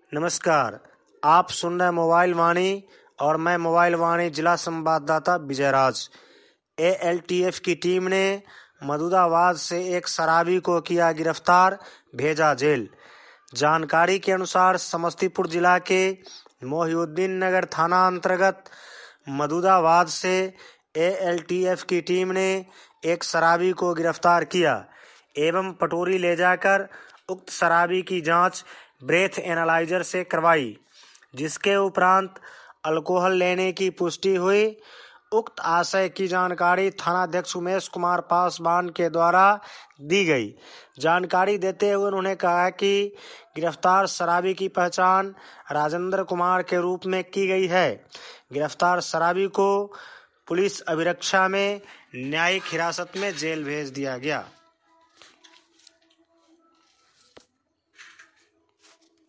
नमस्कार, आप सुन रहे मोबाइल वाणी और मैं मोबाइल वाणी जिला संवाददाता विजयराज। एएलटीएफ की टीम ने मसूदाबाद से एक शराबी को किया गिरफ्तार, भेजा जेल। जानकारी के अनुसार समस्तीपुर जिला के मोहिउद्दीन नगर थाना अंतर्गत मसूदाबाद से एएलटीएफ की टीम ने एक शराबी को गिरफ्तार किया एवं पटोरी ले जाकर उक्त शराबी की जांच ब्रेथ एनालाइजर से करवाई, जिसके उपरांत अल्कोहल लेने की पुष्टि हुई। उक्त आशय की जानकारी थानाध्यक्ष उमेश कुमार पासवान के द्वारा दी गई। जानकारी देते हुए उन्होंने कहा कि गिरफ्तार शराबी की पहचान राजेंद्र कुमार के रूप में की गई है। गिरफ्तार शराबी को पुलिस अभिरक्षा में न्यायिक हिरासत में जेल भेज दिया गया।